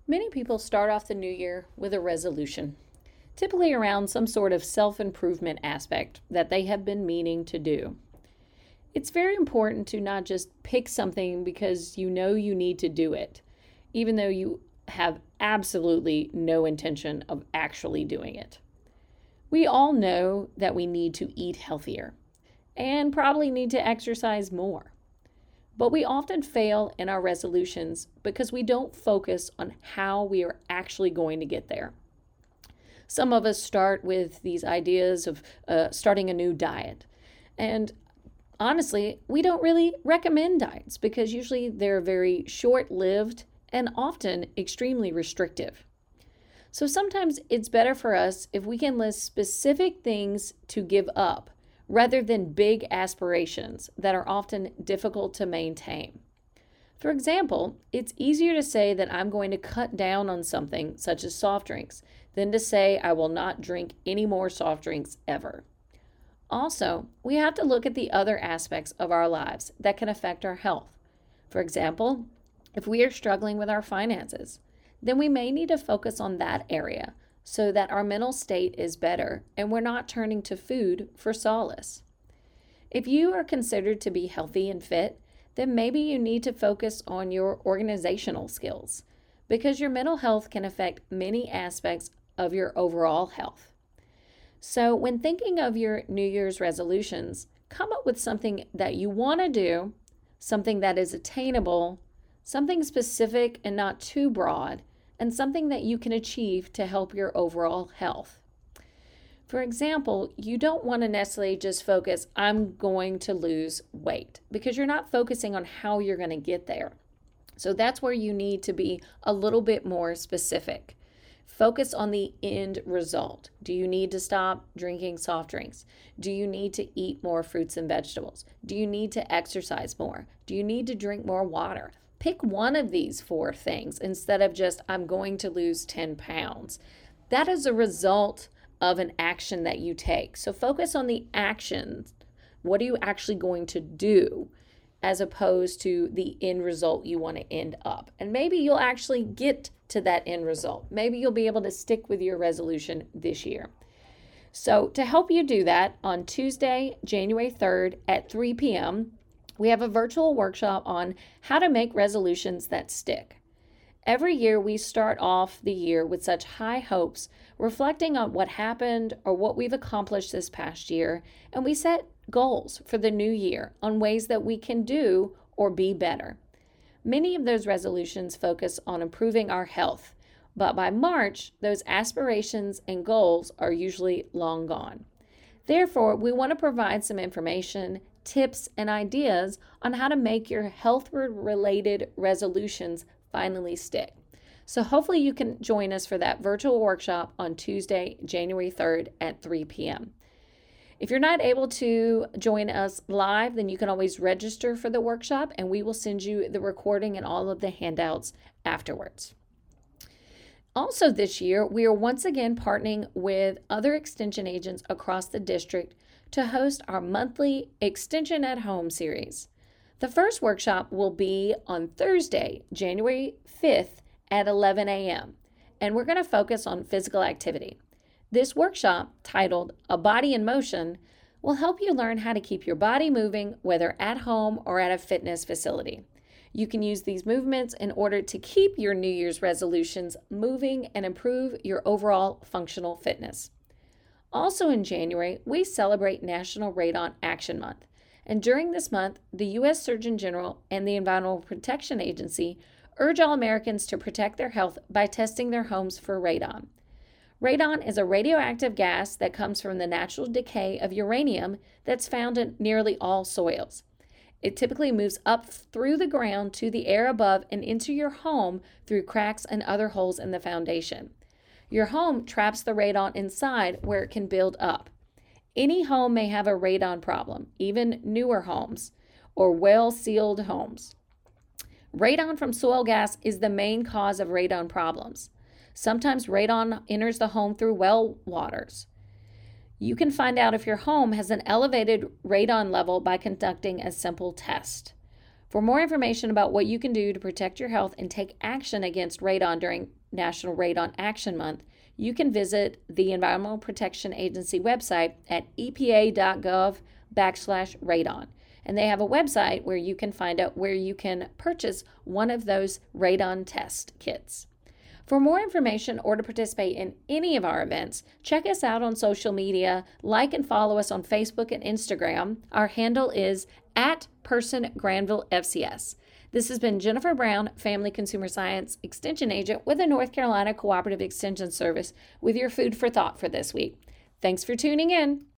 Many people start off the new year with a resolution, typically around some sort of self improvement aspect that they have been meaning to do. It's very important to not just pick something because you know you need to do it, even though you have absolutely no intention of actually doing it. We all know that we need to eat healthier and probably need to exercise more. But we often fail in our resolutions because we don't focus on how we are actually going to get there. Some of us start with these ideas of starting a new diet. And honestly, we don't really recommend diets because usually they're very short lived and often extremely restrictive. So sometimes it's better for us if we can list specific things to give up rather than big aspirations that are often difficult to maintain. For example, it's easier to say that I'm going to cut down on something such as soft drinks than to say I will not drink any more soft drinks ever. Also, we have to look at the other aspects of our lives that can affect our health. For example, if we are struggling with our finances, then we may need to focus on that area so that our mental state is better and we're not turning to food for solace. If you are considered to be healthy and fit, then maybe you need to focus on your organizational skills because your mental health can affect many aspects of your overall health. So, when thinking of your New Year's resolutions, come up with something that you want to do, something that is attainable, something specific and not too broad, and something that you can achieve to help your overall health. For example, you don't want to necessarily just focus, I'm going to lose weight, because you're not focusing on how you're going to get there. So that's where you need to be a little bit more specific. Focus on the end result. Do you need to stop drinking soft drinks? Do you need to eat more fruits and vegetables? Do you need to exercise more? Do you need to drink more water? Pick one of these four things instead of just, I'm going to lose 10 pounds. That is a result of an action that you take. So focus on the actions. What are you actually going to do as opposed to the end result you want to end up? And maybe you'll actually get to that end result. Maybe you'll be able to stick with your resolution this year. So to help you do that, on Tuesday, January 3rd at 3 p.m., we have a virtual workshop on how to make resolutions that stick. Every year, we start off the year with such high hopes, reflecting on what happened or what we've accomplished this past year, and we set goals for the new year on ways that we can do or be better. Many of those resolutions focus on improving our health, but by March, those aspirations and goals are usually long gone. Therefore, we want to provide some information, tips, and ideas on how to make your health-related resolutions finally stick. So hopefully you can join us for that virtual workshop on Tuesday, January 3rd at 3 p.m. If you're not able to join us live, then you can always register for the workshop and we will send you the recording and all of the handouts afterwards. Also this year, we are once again partnering with other extension agents across the district to host our monthly Extension at Home series. The first workshop will be on Thursday, January 5th at 11 a.m., and we're going to focus on physical activity. This workshop, titled A Body in Motion, will help you learn how to keep your body moving, whether at home or at a fitness facility. You can use these movements in order to keep your New Year's resolutions moving and improve your overall functional fitness. Also in January, we celebrate National Radon Action Month. And during this month, the U.S. Surgeon General and the Environmental Protection Agency urge all Americans to protect their health by testing their homes for radon. Radon is a radioactive gas that comes from the natural decay of uranium that's found in nearly all soils. It typically moves up through the ground to the air above and into your home through cracks and other holes in the foundation. Your home traps the radon inside where it can build up. Any home may have a radon problem, even newer homes or well-sealed homes. Radon from soil gas is the main cause of radon problems. Sometimes radon enters the home through well waters. You can find out if your home has an elevated radon level by conducting a simple test. For more information about what you can do to protect your health and take action against radon during National Radon Action Month, you can visit the Environmental Protection Agency website at epa.gov/radon. And they have a website where you can find out where you can purchase one of those radon test kits. For more information or to participate in any of our events, check us out on social media. Like and follow us on Facebook and Instagram. Our handle is @PersonGranvilleFCS. This has been Jennifer Brown, Family Consumer Science Extension Agent with the North Carolina Cooperative Extension Service, with your food for thought for this week. Thanks for tuning in.